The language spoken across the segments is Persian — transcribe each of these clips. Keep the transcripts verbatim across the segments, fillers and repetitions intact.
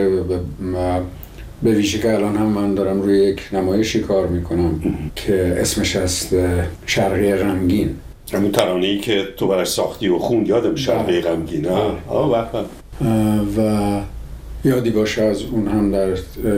به ویژه که الان هم من دارم روی یک نمایشی کار میکنم که اسمش هست شرقی غمگین. همون ترانه‌ای که تو براش ساختی و خوند یادم شرقی غمگین. آه و یادی باشه از اون هم در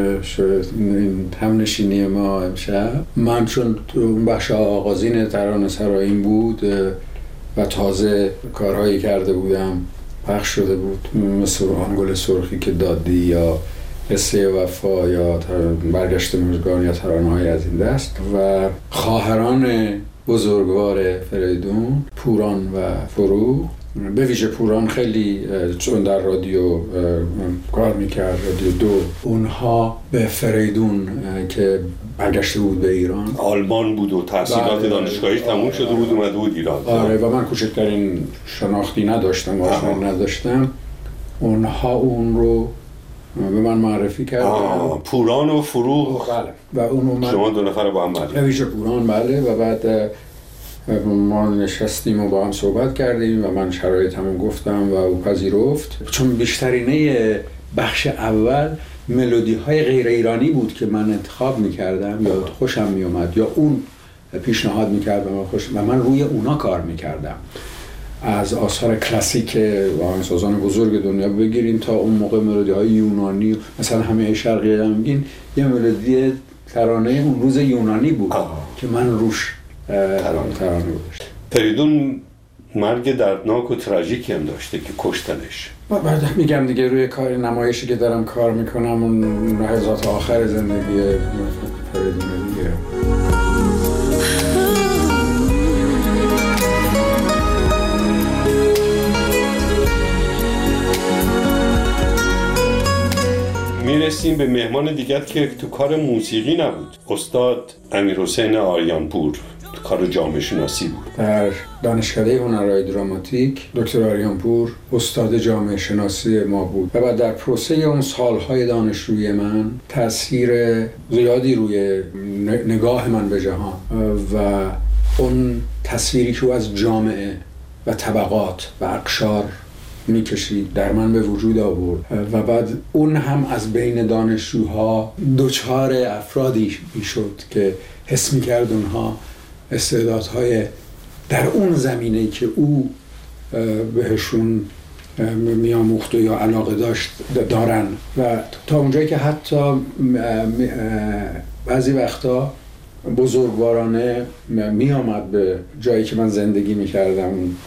همنشینی ما امشب. من چون اون بخش آغازین ترانه سراییم بود و تازه کارهایی کرده بودم، پخش شده بود، مثل آنگل سرخی که دادی یا قصه وفا یا برگشت مژگان یا ترانه‌های از این دست، و خواهران بزرگوار فریدون، پوران و فروغ، به ویژه پوران خیلی چون در رادیو کار میکرد، رادیو دو، اونها به فریدون که برگشته بود به ایران، آلمان بود و تحصیلات دانشگاهیش تموم شده بود، اومده بود ایران. آره و من کوچکترین شناختی نداشتم و آشنایی نداشتم. اونها اون رو به من معرفی کردن. پوران و فروغ. بله. و اون اومد. شما دو نفر با هم معرفی. ویژه پوران بله. و بعد ما نشستیم و با هم صحبت کردیم و من شرایطمو گفتم و او پذیرفت. چون بیشترینه بخش اول ملودی های غیر ایرانی بود که من انتخاب میکردم یا خوشم میومد یا اون پیشنهاد میکرد و من خوش و من روی اونا کار میکردم. از آثار کلاسیک آهنگسازان بزرگ دنیا بگیریم تا اون موقع ملودی های یونانی، مثلا همه شرقی غمگین یه ملودی ترانه اون روز یونانی بود آه. که من روش ترانه ترانه گذاشتم. فریدون مرگ دردناک و تراژیکی هم داشته که کشتنش. بعد میگم دیگه روی کار نمایشی که دارم کار میکنم اون لحظات آخر زندگی فریدون دیگه. میرسیم به مهمان دیگر که تو کار موسیقی نبود. استاد امیرحسین آریانپور تو کار جامعه شناسی بود. در دانشکده هنرهای دراماتیک دکتر آریانپور استاد جامعه شناسی ما بود و بعد در پروسه اون سالهای دانشجویی من تأثیر زیادی روی نگاه من به جهان و اون تصویری که از جامعه و طبقات و اقشار میکشید در من به وجود آورد و بعد اون هم از بین دانشجوها دوچار افرادی میشد که حس میکرد اونها استعدادهای در اون زمینه‌ای که او بهشون میاموخت و یا علاقه داشت دارن و تا اونجایی که حتی بعضی وقتا بزرگوارانه میامد به جایی که من زندگی میکردم،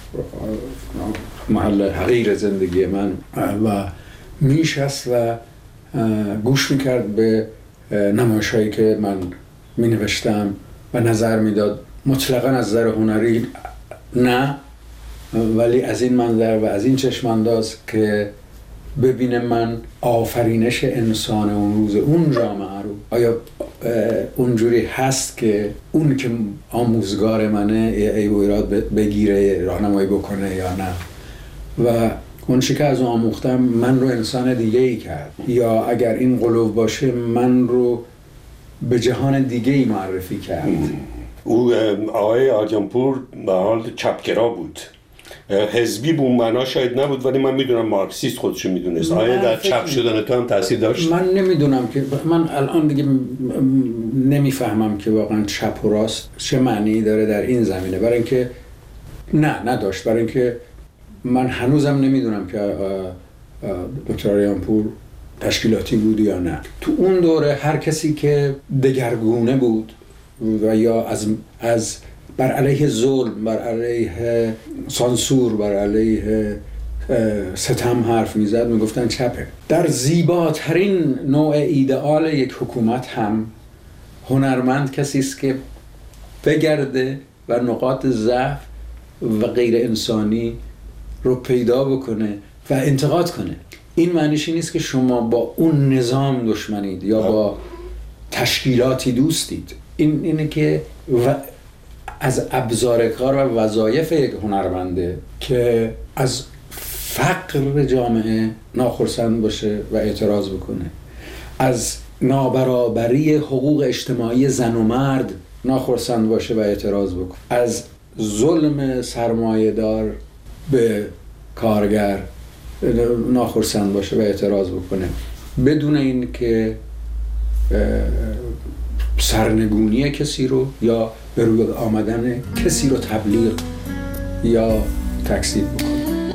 محل حقیر زندگی من، و میشست و گوش میکرد به نمایش‌هایی که من مینوشتم و نظر میداد. مطلقاً از نظر هنری نه، ولی از این منظر و از این چشمانداز که ببینه من آفرینش انسان اون روز اون جامعه رو آیا اونجوری هست که اون که آموزگار منه عیب و ایراد بگیره، راهنمایی بکنه یا نه، و اون چی که از اون آموختم من رو انسان دیگه ای کرد، یا اگر این قلوب باشه من رو به جهان دیگه ای معرفی کرد. او آقای آریانپور به حال چپگرا بود، حزبی به اون معنا شاید نبود، ولی من میدونم مارکسیست خودشو میدونست. آیا در چپ شدن تو هم تاثیر داشت؟ من نمیدونم که من الان دیگه نمیفهمم که واقعا چپ و راست چه معنی داره در این زمینه، برای اینکه نه نداشت، برای اینکه من هنوزم نمیدونم که دکتر آریانپور تشکیلاتی بود یا نه. تو اون دوره هر کسی که دگرگونه بود و یا از از بر علیه ظلم، بر علیه سانسور، بر علیه ستم حرف میزد میگفتن چپه. در زیباترین نوع ایدئال یک حکومت هم هنرمند کسی است که بگرده و نقاط ضعف و غیر انسانی رو پیدا بکنه و انتقاد کنه. این معنیش این نیست که شما با اون نظام دشمنید یا با تشکیلاتی دوستید. این اینه که و از ابزار کار و وظایف یک هنرمنده که از فقر جامعه ناخرسند باشه و اعتراض بکنه، از نابرابری حقوق اجتماعی زن و مرد ناخرسند باشه و اعتراض بکنه، از ظلم سرمایه‌دار به کارگر ناخرسند باشه و اعتراض بکنه. بدون این که سرنگونی کسی رو یا به روی آمدن کسی رو تبلیغ یا تکذیب بکنه.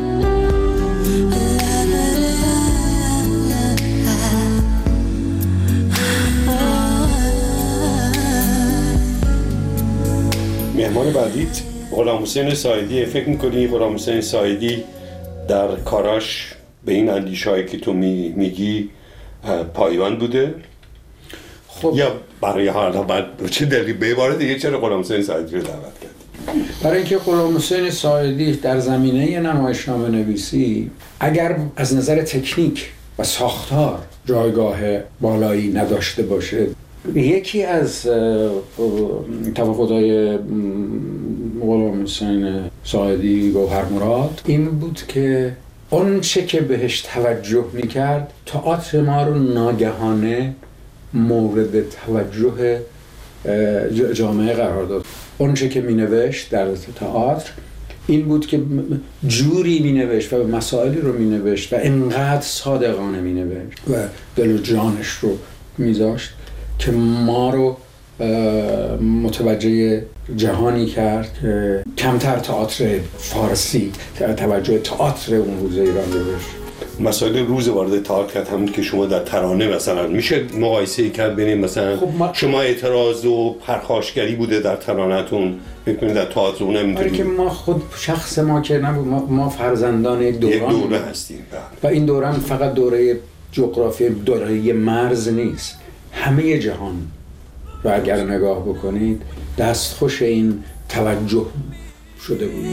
مهمان بعدیت غلام حسین ساعدی. فکر میکنی غلام حسین ساعدی در کاراش به این اندیشه‌ای که تو می میگی پایبند بوده؟ خب یا برای حالا بعد چه دلیلی به عبارت دیگه چرا غلام حسین ساعدی رو دعوت کردی؟ برای اینکه غلام حسین ساعدی در زمینه نمایشنامه نویسی اگر از نظر تکنیک و ساختار جایگاه بالایی نداشته باشه، یکی از تفاوت‌های غلام حسین ساعدی گوهرمراد این بود که اون چه که بهش توجه میکرد تئاتر ما رو ناگهانه مورد توجه جامعه قرار داد. اون چه که مینوشت در تئاتر این بود که جوری مینوشت و مسائلی رو مینوشت و انقدر صادقانه مینوشت و دل و جانش رو میذاشت که ما رو متوجه جهانی کرد که کمتر تئاتر فارسی توجه تئاتر اون روز ایران بهش. مسائل روز وارد تئاتر کرد همون که شما در ترانه مثلا میشه مقایسه کرد بین مثلا خب ما... شما اعتراض و پرخاشگری بوده در ترانه‌تون، می‌کنید در تئاتر اون همینطوری که ما خود شخص ما که نبود، ما, ما فرزندان یک دوران یک دوره هستیم و این دوران فقط دوره جغرافی، دوره مرز نیست، همه جهان رو اگر نگاه بکنید دستخوش این توجه شده بود.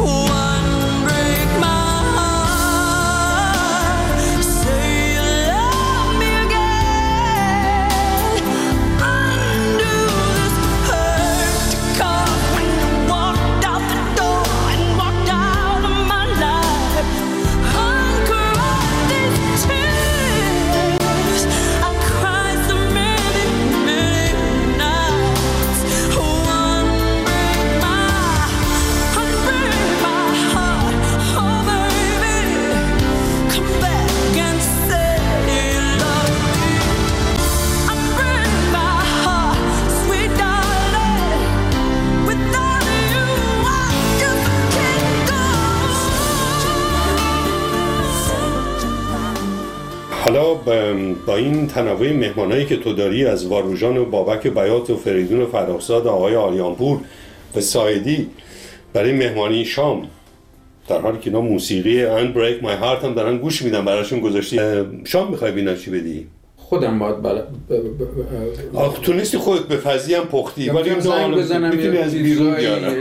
حالا با این تنوع مهمانایی که تو داری از واروژان و بابک بیات و فریدون و فرخزاد، آقای آریانپور و ساعدی، برای مهمانی شام در حالی که اینا موسیقی And Break My Heart هم دارن گوش میدن براشون گذاشتی، شام میخوای بینا چی بدی؟ خودم باید بلا... آخ تو نیستی خودت به فضی هم پختی ولی میتونی از بیرون بیارم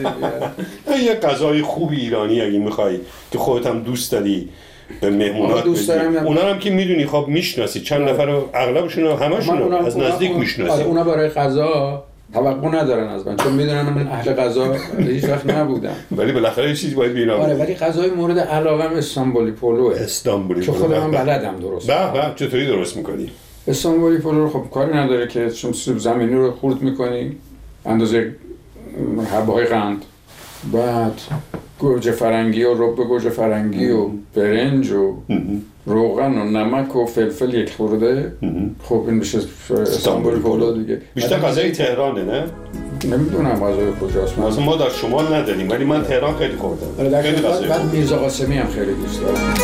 یه غذای خوبی ایرانی اگه میخوای که خودت هم دوست داری به مهمونات دوست دارم. اونا هم که میدونی خب میشناسی چند نفر رو، اغلبشون رو همشون رو از نزدیک میشناسی. آره اونا برای غذا توقع ندارن از من چون میدونن من اهل غذا هیچ وقت نبودم ولی بالاخره یه چیزی باید بینام. آره ولی غذای مورد علاقم استانبولی پلوه. استانبولی پلو که خودم بلدم درست. به به چطوری درست میکنی؟ استانبولی پلو رو خب کاری نداره که چون سیب زمینی رو خورد میکنی اندازه حبه‌های قند، بعد گوجه فرنگی و رب گوجه فرنگی و برنج و روغن و نمک و فلفل یک خورده. خب این میشه استانبولی پلو دیگه. بیشتر غذای تهرانه نه؟ نمیدونم غذای کجاست. مثلا ما در شمال نداریم ولی من تهران خیلی خوردم. خیلی غذای. بعد میرزا قاسمی هم خیلی دوست دارم.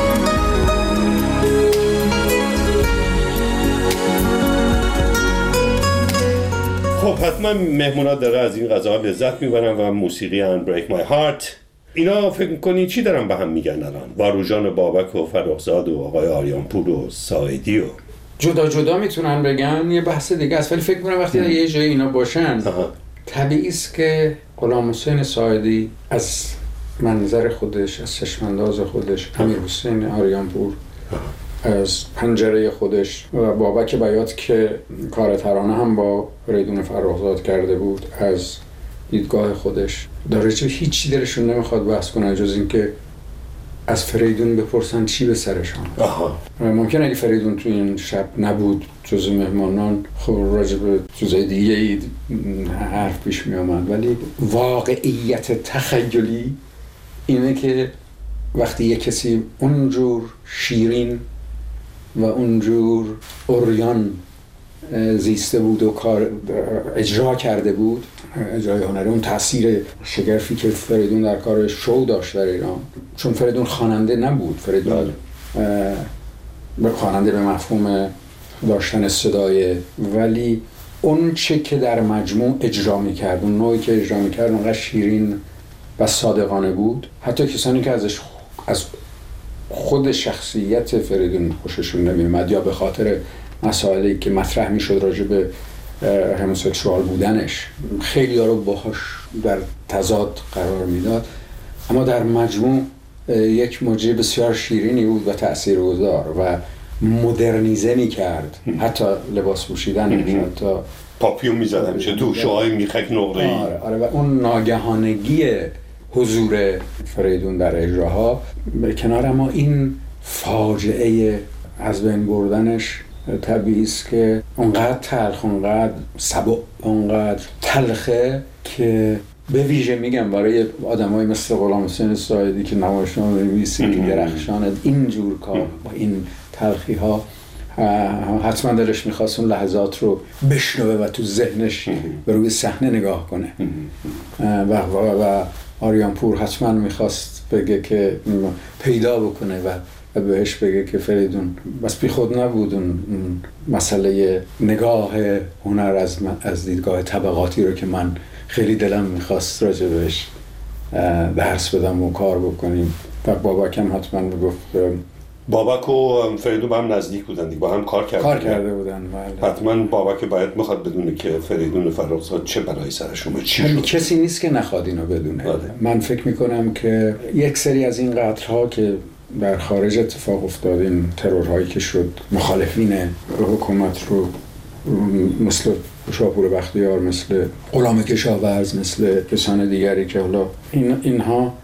خب حتما مهمونات داره از این غذاها لذت میبرن و موسیقی And Break My Heart اینا فکر میکنی چی دارن به هم میگن الان؟ واروژان و بابک و فرخزاد و آقای آریانپور و ساعدی و جدا جدا میتونن بگن یه بحث دیگه است، ولی فکر میکنم وقتی در یه جای اینا باشن طبیعی است که غلام حسین ساعدی از منظر خودش، از چشمانداز خودش، امیر حسین آریانپور از پنجره خودش و بابک بیات که کار ترانه هم با فریدون فرخزاد کرده بود از دیدگاه خودش داره، چه هیچی دلشون نمیخواد بحث کنن جز این که از فریدون بپرسن چی به سرشان. ممکن اگه فریدون تو این شب نبود جز مهمانان خب راجع به چیزای دیگه ای حرف پیش می آمد، ولی واقعیت تخیلی اینه که وقتی یک کسی اونجور شیرین و اونجور اوریان زیسته بود و کار اجرا کرده بود، اجرای هنری، اون تاثیر شگرفی که فریدون در کار شو داشت در ایران. چون فریدون خواننده نبود، فریدون خواننده به مفهوم داشتن صدای، ولی اون چه که در مجموع اجرا میکرد، اون نوعی که اجرا میکرد اونقدر شیرین و صادقانه بود، حتی کسانی که ازش از خود شخصیت فریدون خوششون نمیومد یا به خاطر مسائلی که مطرح میشد راجع به هموسکسوال بودنش خیلی ها رو باهاش در تضاد قرار میداد، اما در مجموع یک موجه بسیار شیرینی بود و تاثیرگذار و مدرنیزه میکرد، حتی لباس پوشیدن، حتی پاپیون میزدن چه تو شوهای میخک نقره‌ای. آره آره و اون ناگهانگی حضور فریدون در اجراها به کنار، اما این فاجعه از بین بردنش طبیعی است که اونقدر تلخ، اونقدر سبک، اونقدر تلخه که به ویژه میگم برای آدمایی مثل غلام حسین ساعدی که نمایشنامه نویسی درخشان اینجور کار با این تلخی ها، حتما دلش میخواست اون لحظات رو بشنوه و تو ذهنش به روی صحنه نگاه کنه و, و, و آریان پور حتما میخواست بگه که پیدا بکنه و و بهش بگه که فریدون بس بی خود نبود اون مسئله نگاه هنر از, از دیدگاه طبقاتی رو که من خیلی دلم میخواست راجع بهش درس بدم و کار بکنیم. و بابک هم حتما میگفت، بابک و فریدون با هم نزدیک بودن دیگه، با هم کار کرده کار کرده بودن. بله. حتما بابک باید میخواد بدونه که فریدون فرخزاد چه بلایی سرش اومد، چی شد. کسی نیست که نخواد اینو بدونه. بله. من فکر میکنم که یک سری از این قتل‌ها که در خارج اتفاق افتاد، این ترورهایی که شد، مخالفین حکومت رو مثل شاپور بختیار، مثل غلام کشاورز، مثل کسان دیگری که حالا این اینها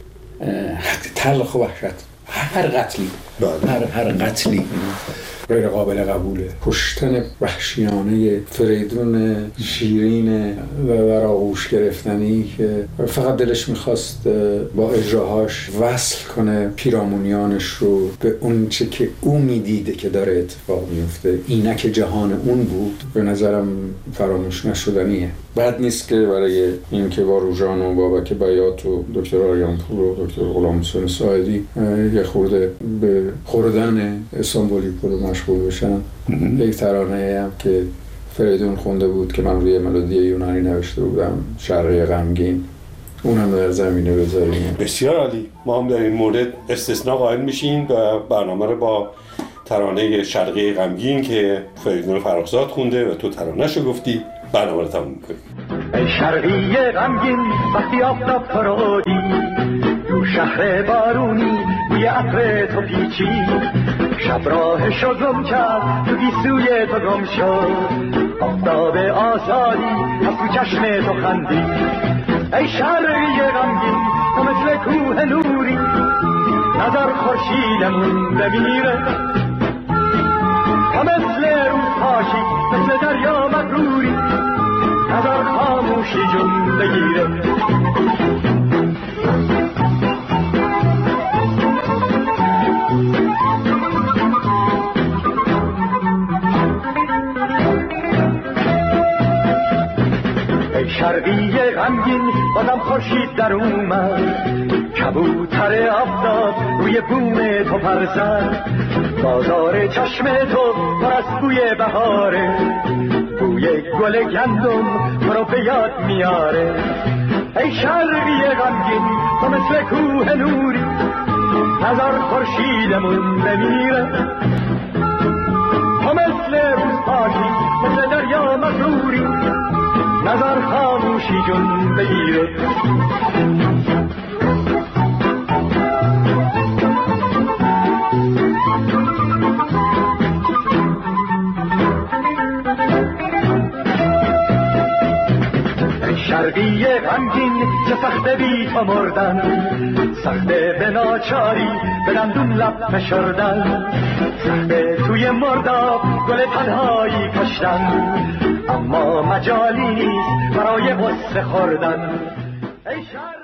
تلخ و وحشت، هر قتلی بله. هر هر قتلی غیر قابل قبوله. کشتن وحشیانه فریدون شیرین و در آغوش گرفتنی که فقط دلش میخواست با اجراهاش وصل کنه پیرامونیانش رو به اون چه که او میدیده که داره اتفاق میفته، اینک جهان اون بود، به نظرم فراموش نشدنیه. بد نیست که برای این که با روژان و بابک بیات و دکتر آریان پور و دکتر غلام حسین ساعدی یه خورده به خوردن استانبولی پول مشغول بشن. یک ترانه هم که فریدون خونده بود که من روی ملودی یونانی نوشته بودم، شرقی غمگین، اونم در زمینه بذاریم. بسیار عالی. ما هم در این مورد استثناء قائل میشیم و برنامه رو با ترانه شرقی غمگین که فریدون فرخزاد خونده و تو ترانه‌شو گفتی برنامه رو تموم می‌کنیم. ای شرقی غمگین وقتی آفتاب فرودی، تو شهر بارونی بوی عطر تو پیچید، شب راهشو گم کرد تو گیسوی تو گم شد، آفتاب آزادی از تو چشم تو خندید. ای شرقی غمگین تو مثل کوه نوری، نظر خورشیدمون بمیره، تو مثل روز پاشی مثل دریا مغروری، نظر خاموشی جون بگیره. شرقی غمگین بازم خورشید در اومد، کبوتر آفتاب روی بوم تو پر زد، بازار چشم تو پر از بوی بهاره، بوی گل گندم تو رو به یاد میاره. ای شرقی غمگین تو مثل کوه نوری، نظر خورشیدمون بمیره، تو مثل روز پاشی مثل دریا مغروری، نظر خاموشی جون بگیره. شرقی غمگین چه سخته بی تو مردن، سخته به ناچاری به دندون لب فشردن، سخته توی مرداب گل تنهایی کشتن، اما مجالی نیست برای غصه خوردن. ای